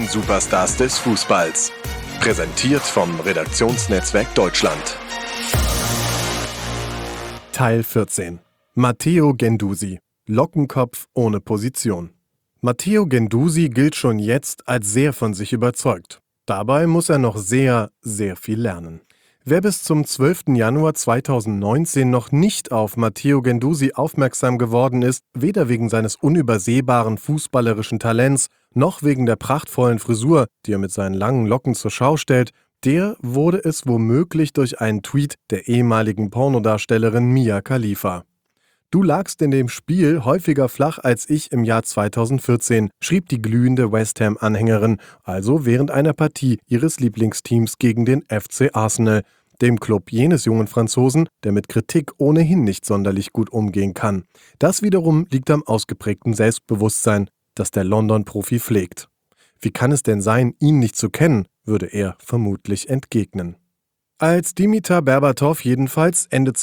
neuen Superstars des Fußballs. Präsentiert vom Redaktionsnetzwerk Deutschland. Teil 14. Matteo Guendouzi. Lockenkopf ohne Position. Matteo Guendouzi gilt schon jetzt als sehr von sich überzeugt. Dabei muss er noch sehr, sehr viel lernen. Wer bis zum 12. Januar 2019 noch nicht auf Matteo Guendouzi aufmerksam geworden ist, weder wegen seines unübersehbaren fußballerischen Talents, noch wegen der prachtvollen Frisur, die er mit seinen langen Locken zur Schau stellt, der wurde es womöglich durch einen Tweet der ehemaligen Pornodarstellerin Mia Khalifa. »Du lagst in dem Spiel häufiger flach als ich im Jahr 2014«, schrieb die glühende West Ham-Anhängerin, also während einer Partie ihres Lieblingsteams gegen den FC Arsenal, dem Club jenes jungen Franzosen, der mit Kritik ohnehin nicht sonderlich gut umgehen kann. Das wiederum liegt am ausgeprägten Selbstbewusstsein, das der London-Profi pflegt. Wie kann es denn sein, ihn nicht zu kennen, würde er vermutlich entgegnen. Als Dimitar Berbatov jedenfalls Ende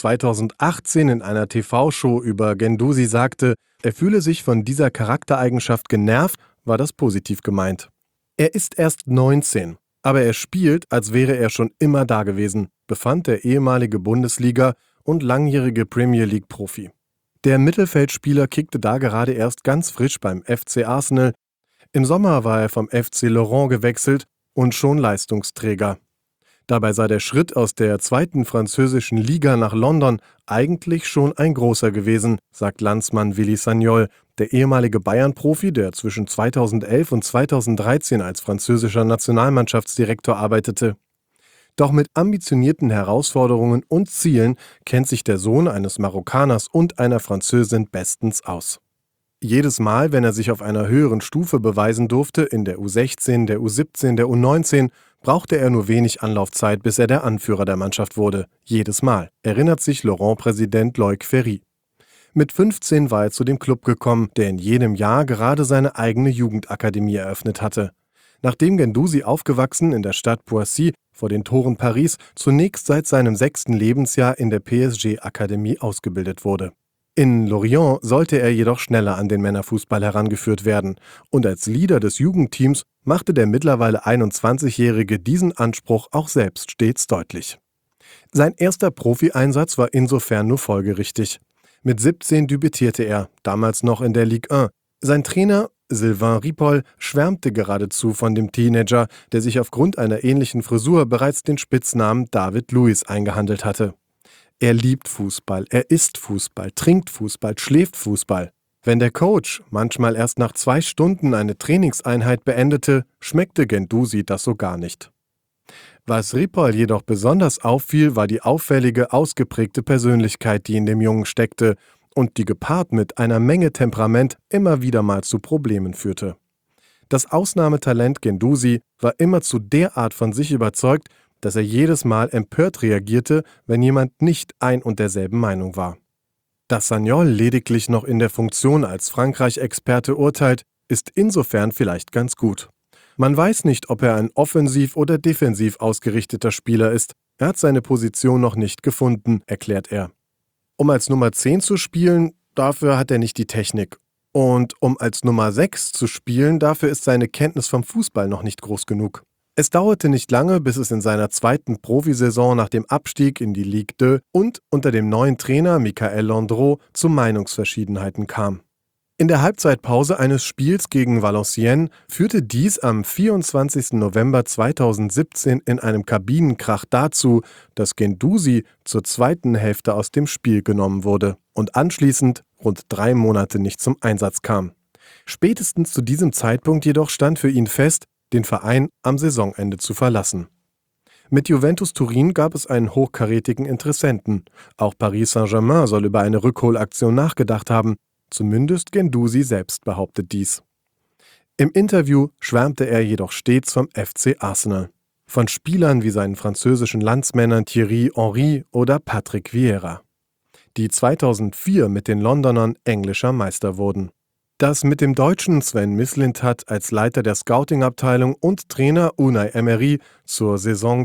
2018 in einer TV-Show über Guendouzi sagte, er fühle sich von dieser Charaktereigenschaft genervt, war das positiv gemeint. Er ist erst 19, aber er spielt, als wäre er schon immer da gewesen, befand der ehemalige Bundesliga- und langjährige Premier League-Profi. Der Mittelfeldspieler kickte da gerade erst ganz frisch beim FC Arsenal. Im Sommer war er vom FC Lorient gewechselt und schon Leistungsträger. Dabei sei der Schritt aus der zweiten französischen Liga nach London eigentlich schon ein großer gewesen, sagt Landsmann Willy Sagnol, der ehemalige Bayern-Profi, der zwischen 2011 und 2013 als französischer Nationalmannschaftsdirektor arbeitete. Doch mit ambitionierten Herausforderungen und Zielen kennt sich der Sohn eines Marokkaners und einer Französin bestens aus. Jedes Mal, wenn er sich auf einer höheren Stufe beweisen durfte, in der U16, der U17, der U19, brauchte er nur wenig Anlaufzeit, bis er der Anführer der Mannschaft wurde. Jedes Mal, erinnert sich Laurent-Präsident Loic Ferry. Mit 15 war er zu dem Club gekommen, der in jenem Jahr gerade seine eigene Jugendakademie eröffnet hatte. Nachdem Guendouzi aufgewachsen in der Stadt Poissy vor den Toren Paris zunächst seit seinem 6. Lebensjahr in der PSG-Akademie ausgebildet wurde. In Lorient sollte er jedoch schneller an den Männerfußball herangeführt werden und als Leader des Jugendteams machte der mittlerweile 21-Jährige diesen Anspruch auch selbst stets deutlich. Sein erster Profieinsatz war insofern nur folgerichtig. Mit 17 debütierte er, damals noch in der Ligue 1. Sein Trainer Sylvain Ripoll schwärmte geradezu von dem Teenager, der sich aufgrund einer ähnlichen Frisur bereits den Spitznamen David Luiz eingehandelt hatte. Er liebt Fußball, er isst Fußball, trinkt Fußball, schläft Fußball. Wenn der Coach manchmal erst nach 2 Stunden eine Trainingseinheit beendete, schmeckte Guendouzi das so gar nicht. Was Ripoll jedoch besonders auffiel, war die auffällige, ausgeprägte Persönlichkeit, die in dem Jungen steckte und die gepaart mit einer Menge Temperament immer wieder mal zu Problemen führte. Das Ausnahmetalent Guendouzi war immerzu derart von sich überzeugt, dass er jedes Mal empört reagierte, wenn jemand nicht ein und derselben Meinung war. Dass Sagnol lediglich noch in der Funktion als Frankreich-Experte urteilt, ist insofern vielleicht ganz gut. Man weiß nicht, ob er ein offensiv oder defensiv ausgerichteter Spieler ist. Er hat seine Position noch nicht gefunden, erklärt er. Um als Nummer 10 zu spielen, dafür hat er nicht die Technik. Und um als Nummer 6 zu spielen, dafür ist seine Kenntnis vom Fußball noch nicht groß genug. Es dauerte nicht lange, bis es in seiner zweiten Profisaison nach dem Abstieg in die Ligue 2 und unter dem neuen Trainer Michael Landreau zu Meinungsverschiedenheiten kam. In der Halbzeitpause eines Spiels gegen Valenciennes führte dies am 24. November 2017 in einem Kabinenkrach dazu, dass Guendouzi zur zweiten Hälfte aus dem Spiel genommen wurde und anschließend rund 3 Monate nicht zum Einsatz kam. Spätestens zu diesem Zeitpunkt jedoch stand für ihn fest, den Verein am Saisonende zu verlassen. Mit Juventus Turin gab es einen hochkarätigen Interessenten. Auch Paris Saint-Germain soll über eine Rückholaktion nachgedacht haben. Zumindest Guendouzi selbst behauptet dies. Im Interview schwärmte er jedoch stets vom FC Arsenal. Von Spielern wie seinen französischen Landsmännern Thierry Henry oder Patrick Vieira, die 2004 mit den Londonern englischer Meister wurden. Dass mit dem Deutschen Sven Mislintat als Leiter der Scouting-Abteilung und Trainer Unai Emery zur Saison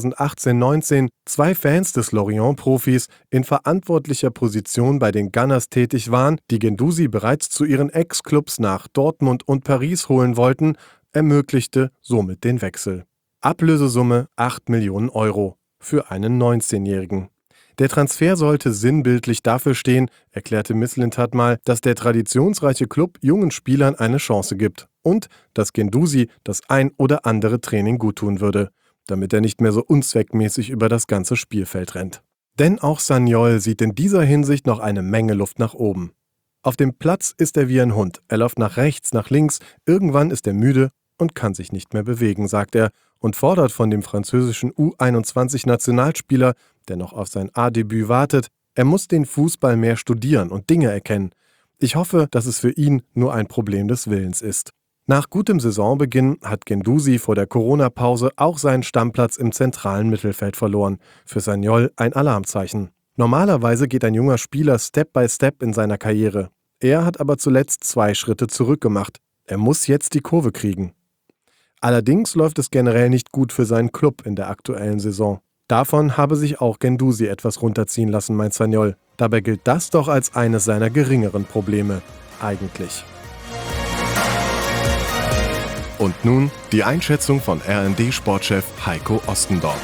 2018-19 2 Fans des Lorient-Profis in verantwortlicher Position bei den Gunners tätig waren, die Guendouzi bereits zu ihren Ex-Clubs nach Dortmund und Paris holen wollten, ermöglichte somit den Wechsel. Ablösesumme 8 Millionen Euro für einen 19-Jährigen. Der Transfer sollte sinnbildlich dafür stehen, erklärte Mislintat mal, dass der traditionsreiche Club jungen Spielern eine Chance gibt und dass Guendouzi das ein oder andere Training guttun würde, damit er nicht mehr so unzweckmäßig über das ganze Spielfeld rennt. Denn auch Sagnol sieht in dieser Hinsicht noch eine Menge Luft nach oben. Auf dem Platz ist er wie ein Hund. Er läuft nach rechts, nach links, irgendwann ist er müde und kann sich nicht mehr bewegen, sagt er und fordert von dem französischen U21-Nationalspieler, der noch auf sein A-Debüt wartet, er muss den Fußball mehr studieren und Dinge erkennen. Ich hoffe, dass es für ihn nur ein Problem des Willens ist. Nach gutem Saisonbeginn hat Guendouzi vor der Corona-Pause auch seinen Stammplatz im zentralen Mittelfeld verloren. Für Sagnol ein Alarmzeichen. Normalerweise geht ein junger Spieler Step by Step in seiner Karriere. Er hat aber zuletzt 2 Schritte zurück gemacht. Er muss jetzt die Kurve kriegen. Allerdings läuft es generell nicht gut für seinen Club in der aktuellen Saison. Davon habe sich auch Guendouzi etwas runterziehen lassen, meint Sagnol. Dabei gilt das doch als eines seiner geringeren Probleme. Eigentlich. Und nun die Einschätzung von R&D-Sportchef Heiko Ostendorf.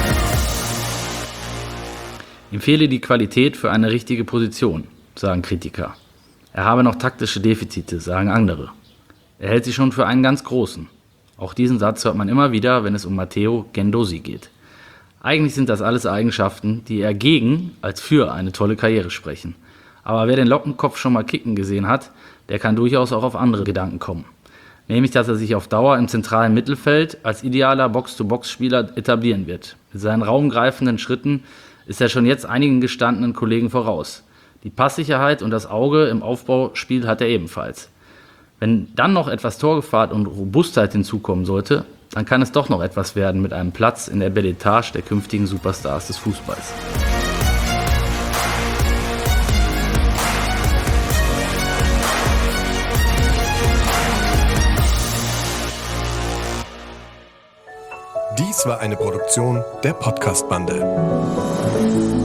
Ihm fehle die Qualität für eine richtige Position, sagen Kritiker. Er habe noch taktische Defizite, sagen andere. Er hält sie schon für einen ganz großen. Auch diesen Satz hört man immer wieder, wenn es um Matteo Guendouzi geht. Eigentlich sind das alles Eigenschaften, die eher gegen als für eine tolle Karriere sprechen. Aber wer den Lockenkopf schon mal kicken gesehen hat, der kann durchaus auch auf andere Gedanken kommen. Nämlich, dass er sich auf Dauer im zentralen Mittelfeld als idealer Box-to-Box-Spieler etablieren wird. Mit seinen raumgreifenden Schritten ist er schon jetzt einigen gestandenen Kollegen voraus. Die Passsicherheit und das Auge im Aufbauspiel hat er ebenfalls. Wenn dann noch etwas Torgefahr und Robustheit hinzukommen sollte, dann kann es doch noch etwas werden mit einem Platz in der Beletage der künftigen Superstars des Fußballs. Dies war eine Produktion der Podcast-Bande.